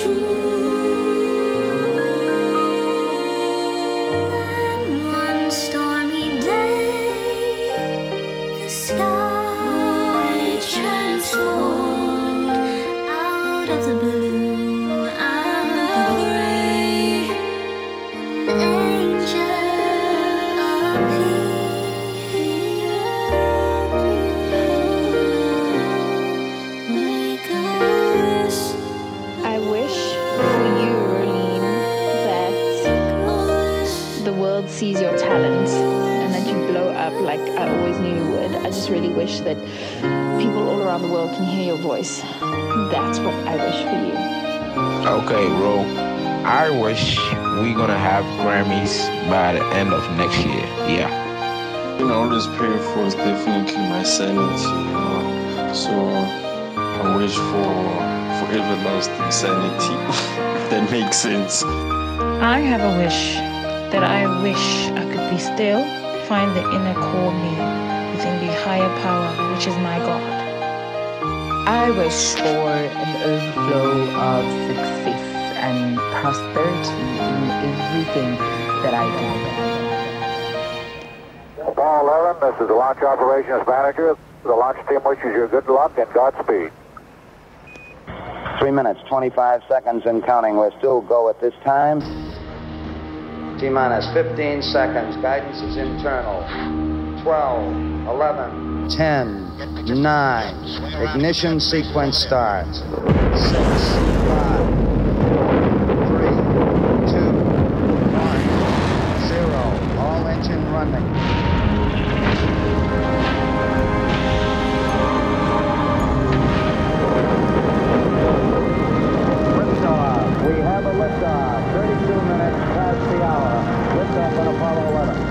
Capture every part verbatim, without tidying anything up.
Sees your talent and that you blow up like I always knew you would. I just really wish that people all around the world can hear your voice. That's what I wish for you. Okay, Ro. I wish we're gonna have Grammys by the end of next year. Yeah. You know, all this praying for is definitely my sanity, you know. So I wish for for everlasting sanity, if that makes sense. I have a wish. That I wish I could be still, find the inner core me within the higher power, which is my God. I wish for an overflow of success and prosperity in everything that I do. Paul eleven, this is the Launch Operations Manager. The launch team wishes you good luck and Godspeed. Three minutes, twenty-five seconds and counting. We're still go at this time. T-minus fifteen seconds. Guidance is internal. twelve, eleven, ten, nine. Ignition sequence starts. six, five, three, two, one, zero. All engine running. Liftoff. We have a liftoff. thirty-two minutes past the hour. Liftoff on Apollo eleven.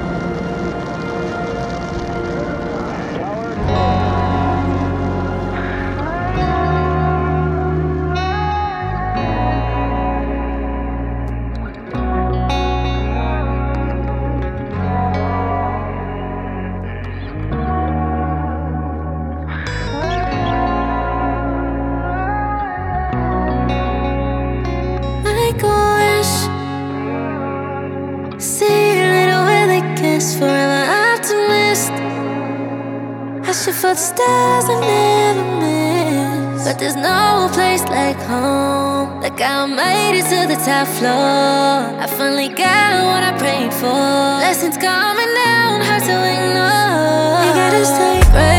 For the stars I never miss, but there's no place like home. Like I made it to the top floor. I finally got what I prayed for. Blessings coming down, hard to ignore. You gotta stay great.